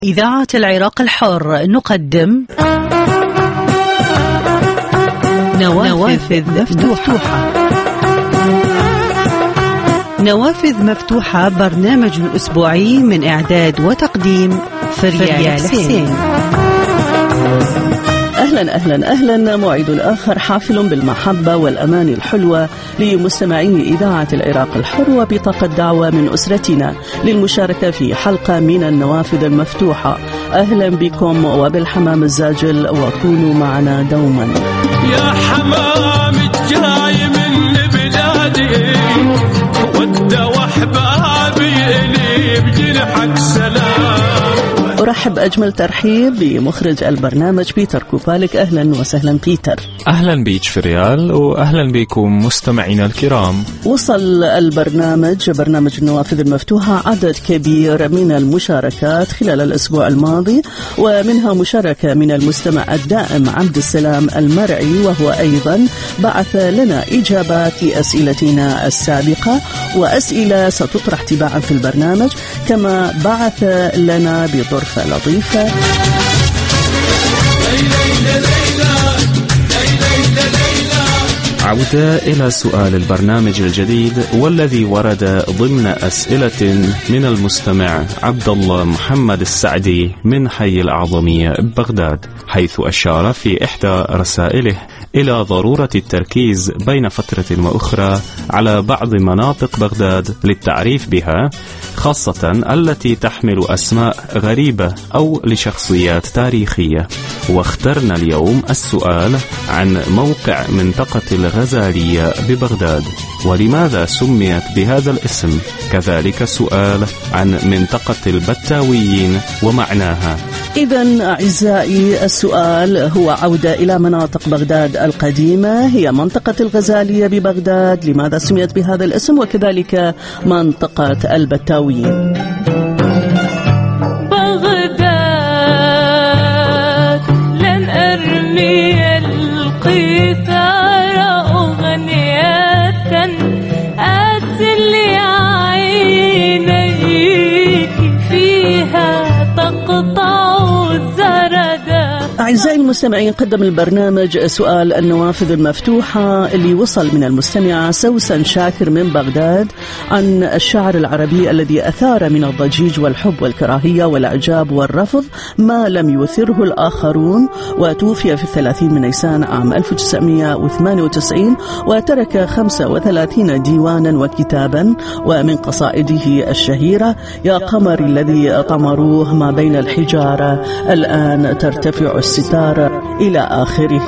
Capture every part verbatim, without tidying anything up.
إذاعة العراق الحر نقدم نوافذ مفتوحة. نوافذ مفتوحة برنامج أسبوعي من إعداد وتقديم فريال حسين. أهلا أهلا أهلا، موعد آخر حافل بالمحبة والأمان الحلوة لمستمعي إذاعة العراق الحر، وبطاقة دعوة من أسرتنا للمشاركة في حلقة من النوافذ المفتوحة. أهلا بكم وبالحمام الزاجل، وكونوا معنا دوما. يا حمام الجاي من بلادي ود وحبابي إلي بجنحك سلام. أرحب أجمل ترحيب بمخرج البرنامج بيتر كوبالك. أهلا وسهلا بيتر. أهلا بيك فريال، وأهلا بكم مستمعينا الكرام. وصل البرنامج برنامج النوافذ المفتوحة عدد كبير من المشاركات خلال الأسبوع الماضي، ومنها مشاركة من المستمع الدائم عبد السلام المرعي، وهو أيضا بعث لنا إجابات لأسئلتنا السابقة، وأسئلة ستطرح تباعا في البرنامج، كما بعث لنا بظرف لطيفة. عودة إلى سؤال البرنامج الجديد والذي ورد ضمن أسئلة من المستمع عبد الله محمد السعدي من حي الأعظمية ببغداد، حيث أشار في إحدى رسائله إلى ضرورة التركيز بين فترة وأخرى على بعض مناطق بغداد للتعريف بها، خاصة التي تحمل أسماء غريبة أو لشخصيات تاريخية. واخترنا اليوم السؤال عن موقع منطقة الغزالية ببغداد، ولماذا سميت بهذا الاسم، كذلك سؤال عن منطقة البتاويين ومعناها. إذن أعزائي، السؤال هو عودة إلى مناطق بغداد القديمة، هي منطقة الغزالية ببغداد، لماذا سميت بهذا الاسم، وكذلك منطقة البتاويين. بغداد لن أرمي القيثار أغنية أتلي عينيك فيها تقطع الزردة. أعزائي المستمعين، قدم البرنامج سؤال النوافذ المفتوحة اللي وصل من المستمعة سوسن شاكر من بغداد عن الشعر العربي الذي أثار من الضجيج والحب والكراهية والإعجاب والرفض ما لم يثره الآخرون، وتوفي في الثلاثين من نيسان عام ألف وتسعمائة وثمانية وتسعين، وترك خمسة وثلاثين ديوانا وكتابا، ومن قصائده الشهيرة يا قمر الذي طمروه ما بين الحجارة الآن ترتفع الستارة إلى آخره.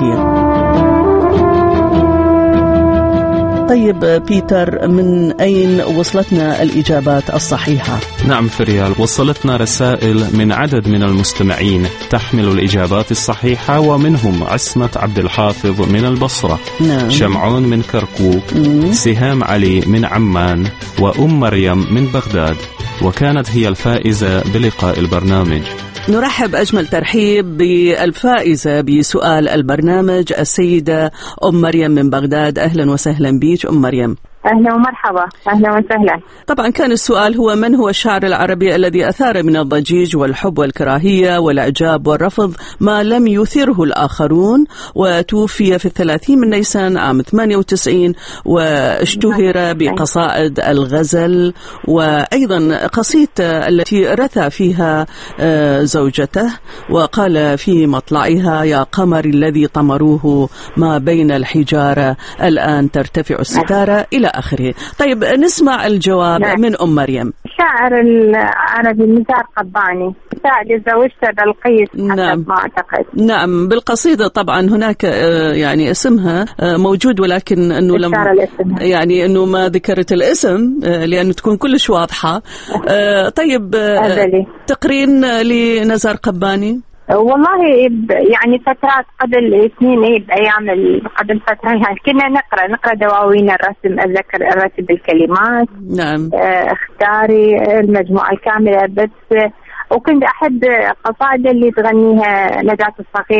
طيب بيتر، من أين وصلتنا الإجابات الصحيحة؟ نعم فريال، وصلتنا رسائل من عدد من المستمعين تحمل الإجابات الصحيحة، ومنهم عصمة عبد الحافظ من البصرة، نعم. شمعون من كركوك، مم. سهام علي من عمان، وأم مريم من بغداد، وكانت هي الفائزة بلقاء البرنامج. نرحب أجمل ترحيب بالفائزة بسؤال البرنامج السيدة أم مريم من بغداد. أهلا وسهلا بيك أم مريم. أهلا ومرحبا. أهلا وسهلا. طبعا كان السؤال هو من هو الشاعر العربي الذي أثار من الضجيج والحب والكراهية والإعجاب والرفض ما لم يثره الآخرون، وتوفي في الثلاثين من نيسان عام ثمانية وتسعين، واشتهر بقصائد الغزل، وأيضا قصيدة التي رثى فيها زوجته وقال في مطلعها يا قمر الذي طمروه ما بين الحجارة الآن ترتفع الستارة إلى آخره. طيب نسمع الجواب نعم. من أم مريم. الشاعر العربي نزار قباني، ساعد زوجته بلقيس نعم. ما أعتقد. نعم، بالقصيدة طبعا هناك يعني اسمها موجود، ولكن أنه لم يعني أنه ما ذكرت الاسم لأنه تكون كلش واضحة. طيب تقرين لنزار قباني؟ والله يعني فترات قبل سنين، ايه بايام قبل فتره يعني كنا نقرا نقرا دواوين الرسم، اتذكر ارتب الكلمات. نعم. اختاري المجموعه الكامله، بس وكنت احب قصائد اللي تغنيها نجاة الصغيره،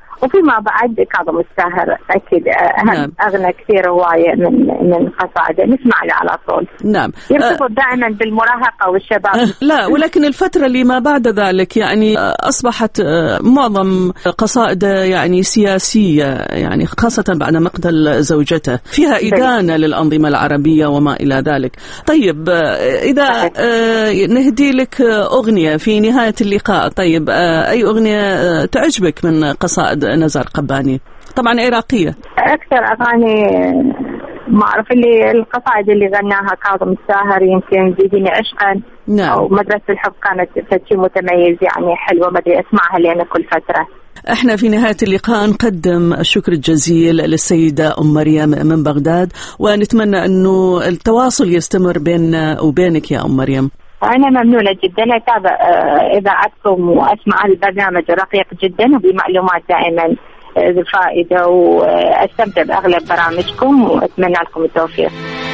وفيما بعد كاظم الساهر أكيد نعم. أغنى كثير هواية من من قصائده نسمع له على طول. نعم. يرتبط أه دائما بالمراهقة والشباب. أه لا، ولكن الفترة اللي ما بعد ذلك يعني أصبحت معظم قصائده يعني سياسية، يعني خاصة بعد مقتل زوجته، فيها إدانة للأنظمة العربية وما إلى ذلك. طيب إذا نهدي لك أغنية في نهاية اللقاء، طيب أي أغنية تعجبك من قصائد نزار قباني؟ طبعا عراقية. أكثر أغاني ما أعرف اللي القصائد اللي غناها كاظم الساهر، يمكن زيديني عشقا. نعم. أو مدرسة الحب كانت شيء متميز يعني حلوة، ما أدري أسمعها لأن كل فترة. احنا في نهاية اللقاء نقدم الشكر الجزيل للسيدة أم مريم من بغداد، ونتمنى أنه التواصل يستمر بيننا وبينك يا أم مريم. أنا ممنونة جدا أتابع إذاعتكم وأسمع البرنامج رقيق جدا وبمعلومات دائما ذو فائدة، وأستمتع بأغلب برامجكم وأتمنى لكم التوفيق.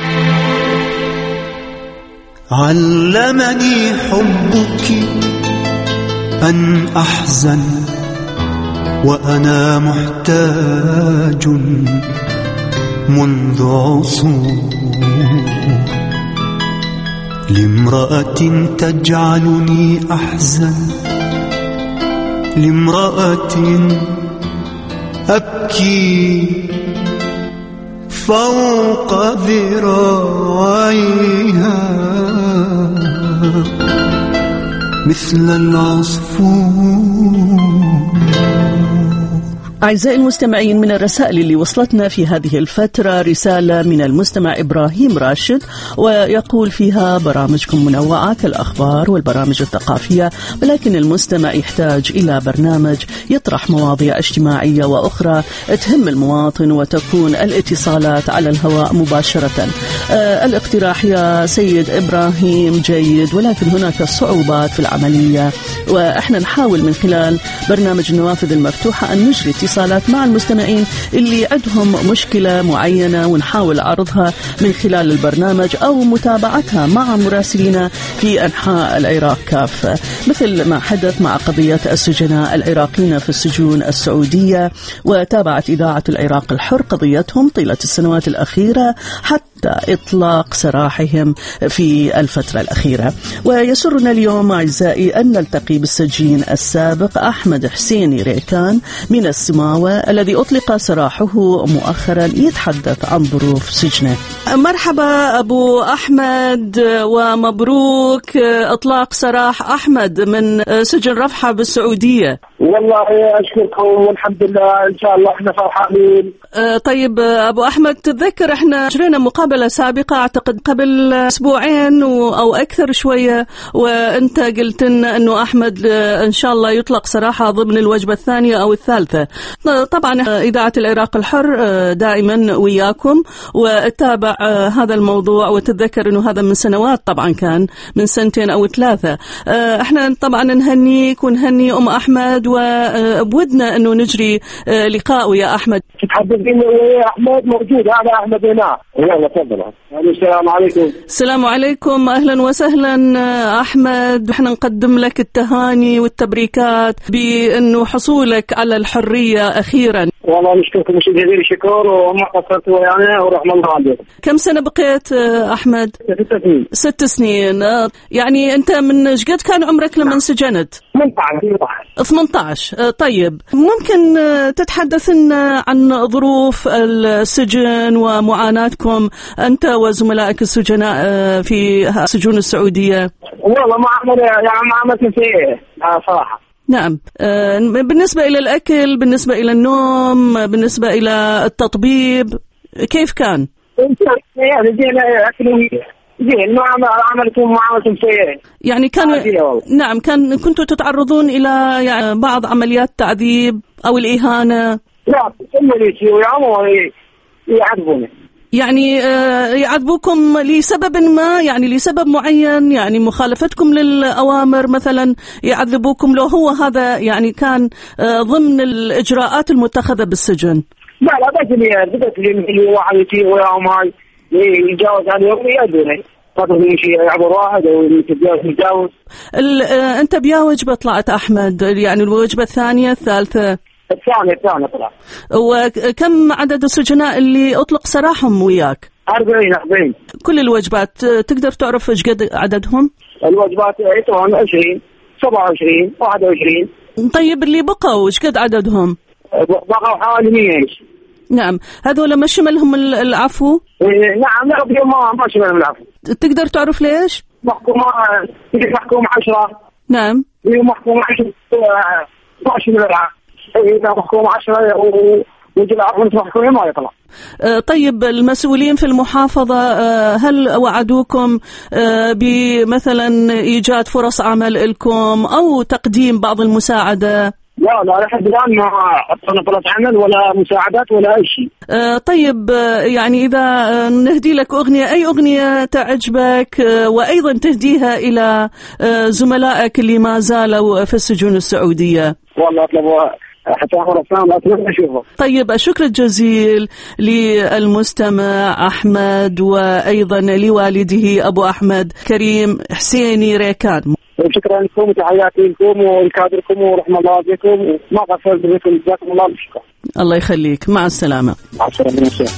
علمني حبك أن أحزن وأنا محتاج منذ عصور لامرأة تجعلني أحزن، لامرأة أبكي فوق ذراعيها مثل العصفور. أعزائي المستمعين، من الرسائل اللي وصلتنا في هذه الفترة رسالة من المستمع إبراهيم راشد، ويقول فيها برامجكم منوعة كالأخبار والبرامج الثقافية، ولكن المستمع يحتاج إلى برنامج يطرح مواضيع اجتماعية وأخرى تهم المواطن وتكون الاتصالات على الهواء مباشرة. آه الاقتراح يا سيد إبراهيم جيد، ولكن هناك صعوبات في العملية، وإحنا نحاول من خلال برنامج النوافذ المفتوحة أن نجري اتصالات مع المستمعين اللي عندهم مشكلة معينة، ونحاول عرضها من خلال البرنامج أو متابعتها مع مراسلين في أنحاء العراق كافة، مثل ما حدث مع قضية السجناء العراقيين في السجون السعودية، وتابعت إذاعة العراق الحر قضيتهم طيلة السنوات الأخيرة حتى إطلاق سراحهم في الفترة الأخيرة. ويسرنا اليوم أعزائي أن نلتقي بالسجين السابق أحمد حسيني ريكان من السماوة الذي أطلق سراحه مؤخرا، يتحدث عن ظروف سجنه. مرحبا أبو أحمد ومبروك إطلاق سراح أحمد من سجن رفحة بالسعودية. والله أشكركم والحمد لله، إن شاء الله إحنا فرحانين. أه طيب أبو أحمد، تتذكر إحنا جرينا مقابلة سابقة أعتقد قبل أسبوعين أو أكثر شوية، وأنت قلت لنا أنه أحمد إن شاء الله يطلق سراحة ضمن الوجبة الثانية أو الثالثة. طبعا إذاعة العراق الحر دائما وياكم واتابع هذا الموضوع، وتتذكر أنه هذا من سنوات، طبعا كان من سنتين أو ثلاثة. إحنا طبعا نهنيك ونهني أم أحمد، وبودنا أنه نجري لقاء يا أحمد. تحدثين يا أحمد موجود، هذا أحمد هنا. يلا تفضل. السلام عليكم. السلام عليكم، أهلا وسهلا أحمد. احنا نقدم لك التهاني والتبريكات بأنه حصولك على الحرية أخيرا. والله نشكركم جزيل الشكر وما قصرتوا يعني، ورحمة الله عليكم. كم سنة بقيت أحمد؟ ست سنين. ست سنين. يعني أنت من قد كان عمرك لما انسجنت؟ ثمانية عشر. ثمانية عشر. طيب ممكن تتحدث لنا عن ظروف السجن ومعاناتكم أنت وزملائك السجناء في سجون السعودية؟ والله معاملة يعني معاملة سيئة صراحة. نعم. بالنسبة إلى الأكل، بالنسبة إلى النوم، بالنسبة إلى التطبيب، كيف كان؟ يعني زين أكل زين، معاملة عملتهم معاملة سيئة. يعني كان نعم كان كنتوا تتعرضون إلى يعني بعض عمليات تعذيب أو الإهانة؟ لا، ثم يسيروا يعذبوني. يعني يعذبوكم لسبب ما، يعني لسبب معين، يعني مخالفتكم للأوامر مثلا يعذبوكم، لو هو هذا يعني كان ضمن الإجراءات المتخذة بالسجن؟ لا لا، بس اللي بس اللي واحد يسير وياهم هاي يتجاوز عليهم يأذوني، فضل يمشي يعبر واحد أو يتجاوز يتجاوز. أنت بيا وجبة طلعت أحمد؟ يعني الوجبة الثانية الثالثة؟ الثاني الثاني طلع. وكم عدد السجناء اللي أطلق سراحهم وياك؟ أربعين أربعين. كل الوجبات تقدر تعرف إيش قد عددهم؟ الوجبات طبعا عشرين سبعة وعشرين واحد وعشرين. طيب اللي بقوا إيش قد عددهم؟ بقوا حوالي مية. نعم، هذول ما شملهم العفو؟ نعم لا ما ما شملهم العفو. تقدر تعرف ليش؟ محكومة محكومة عشرة. نعم. محكومة عشرة ما شمل العفو. إذا محكومة عشرة ويجي العفو أنت محكومة ما يطلع. طيب المسؤولين في المحافظة هل وعدوكم بمثلا إيجاد فرص عمل لكم أو تقديم بعض المساعدة؟ لا لا لحد الآن ما أعطونا فرص عمل ولا مساعدات ولا أي شيء. آه طيب يعني إذا نهدي لك أغنية، أي أغنية تعجبك آه وأيضا تهديها إلى آه زملائك اللي ما زالوا في السجون السعودية؟ والله أطلبوا حتى خرسان أطلب أشوفه. طيب الشكر الجزيل للمستمع أحمد وأيضا لوالده أبو أحمد كريم حسيني ريكان. شكرا لكم وتحياتي لكم ولكادركم ورحمة الله بكم وما قصرت بكم جزاكم الله بالشكر. الله يخليك، مع السلامة. مع السلامة.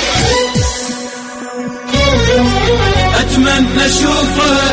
أتمنى أشوفك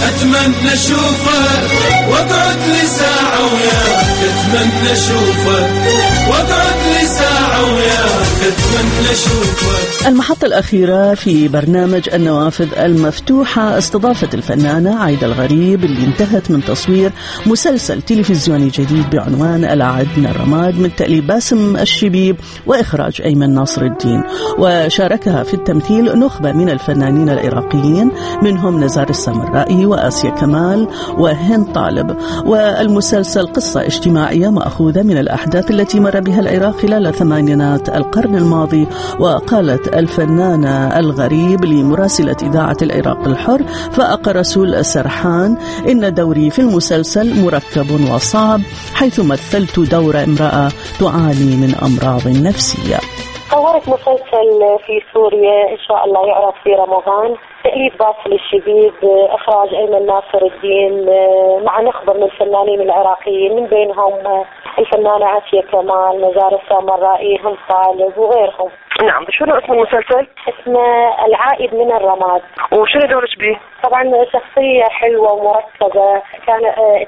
أتمنى أشوفك وأقعد لي ساعة وياك. أتمنى أشوفك وأقعد لي ساعة وياك. أتمنى أشوفك. المحطة الأخيرة في برنامج النوافذ المفتوحة استضافت الفنانة عايدة الغريب اللي انتهت من تصوير مسلسل تلفزيوني جديد بعنوان العهد من الرماد من تأليف باسم الشبيب وإخراج أيمن ناصر الدين، وشاركها في التمثيل نخبة من الفنانين العراقيين منهم نزار السامرائي وآسيا كمال وهند طالب. والمسلسل قصة اجتماعية مأخوذة من الأحداث التي مر بها العراق خلال ثمانينات القرن الماضي. وقالت الفنانة الغريب لمراسلة إذاعة العراق الحر فائق رسول السرحان إن دوري في المسلسل مركب وصعب حيث مثلت دور امرأة تعاني من أمراض نفسية. صورت مسلسل في سوريا إن شاء الله يعرض في رمضان، تأليف باسل الشبيب، إخراج أيمن ناصر الدين، مع نخبة من الفنانين العراقيين من بينهم الفنانة آسيا كمال، نزار السامرائي، هند طالب وغيرهم. نعم. شنو اسم المسلسل؟ اسمه العائد من الرماد. وشنو دورك بيه؟ طبعا شخصية حلوة ومركبة، كان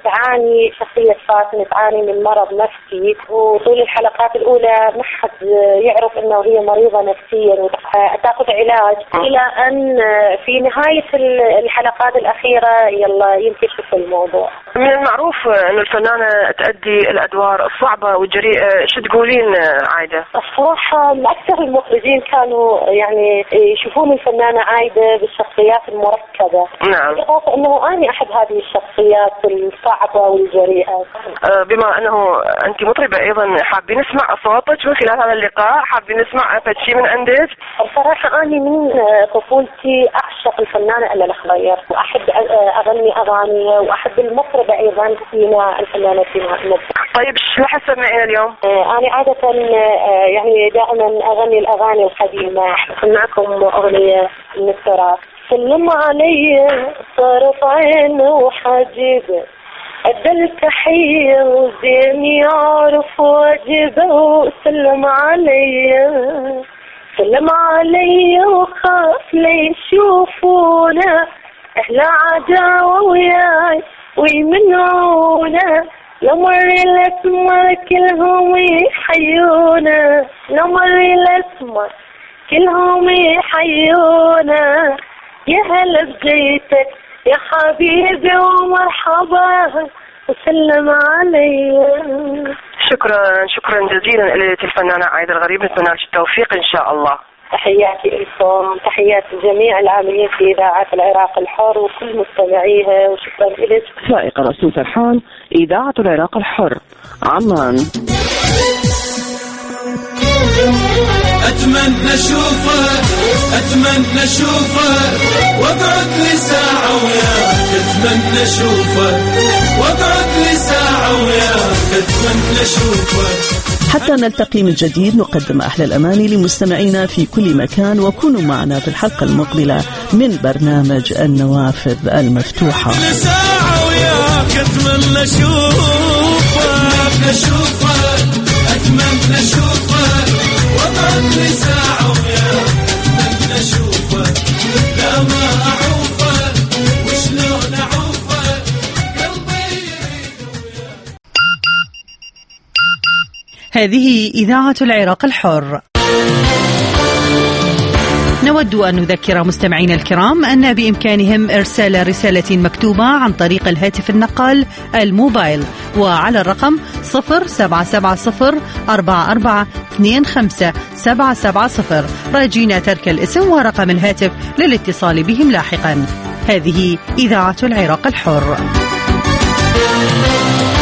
تعاني شخصية فاطمة تعاني من مرض نفسي، وطول الحلقات الأولى ما حد يعرف إنه هي مريضة نفسيا وتأخذ علاج م. إلى أن في نهاية الحلقات الأخيرة يلا ينكشف الموضوع. من المعروف إنه الفنانة تأدي الأدوار الصعبة والجريئة، شو تقولين عايدة؟ الصراحة أكثر المخرجين كانوا يعني يشوفون الفنانة عايدة بالشخصيات المركبة. نعم. بالإضافة أنه أنا أحب هذه الشخصيات الصعبة والجريئة. أه بما أنه أنت مطربة أيضا، حابين نسمع صوتك من خلال هذا اللقاء، حابين نسمع شيء من عندك؟ الصراحة أنا من طفولتي أعشق الفنانة ألا الخضير، وأحب أغني أغاني، وأحب المطربة أيضا فينا الفنانة فينا. طيب شو راح تسمعين اليوم؟ أه أنا عادة أه يعني دائما أغني الأغاني القديمة. أسمعكم أغنية من التراث. سلم علي صارت عين وحاجبه، أدى التحية وزين يعرف واجبه. وسلم علي سلم علي وخاف ليشوفونا أهل عداوة وياي ويمنعونا. لو مر الأسمر كلهم يحيونا، لو مر الأسمر كلهم يحيونا. يا هلا بجيتك يا حبيبي ومرحبا وسلم علي. شكرا شكرا جزيلا لك الفنانة عايدة الغريب، نتمنى لك التوفيق إن شاء الله. تحياتي لكم، تحيات جميع العاملين في إذاعة العراق الحر وكل مستمعيها، وشكرا لك. سائق رسول سرحان، إذاعة العراق الحر، عمان. أتمنى أشوفك أتمنى أشوفك وأقعد لي ساعة وياك. أتمنى أشوفك وأقعد لي ساعة وياك. أتمنى أشوفك. حتى نلتقي من جديد نقدم أحلى الأماني لمستمعينا في كل مكان، وكونوا معنا في الحلقة المقبلة من برنامج النوافذ المفتوحة. ساعة وياك. أتمنى أشوفك أتمنى أشوفك هذه إذاعة العراق الحر. نود أن نذكر مستمعينا الكرام أن بإمكانهم إرسال رسالة مكتوبة عن طريق الهاتف النقال الموبايل وعلى الرقم صفر سبعة سبعة صفر أربعة أربعة اثنين خمسة سبعة سبعة صفر، راجين ترك الاسم ورقم الهاتف للاتصال بهم لاحقا. هذه إذاعة العراق الحر.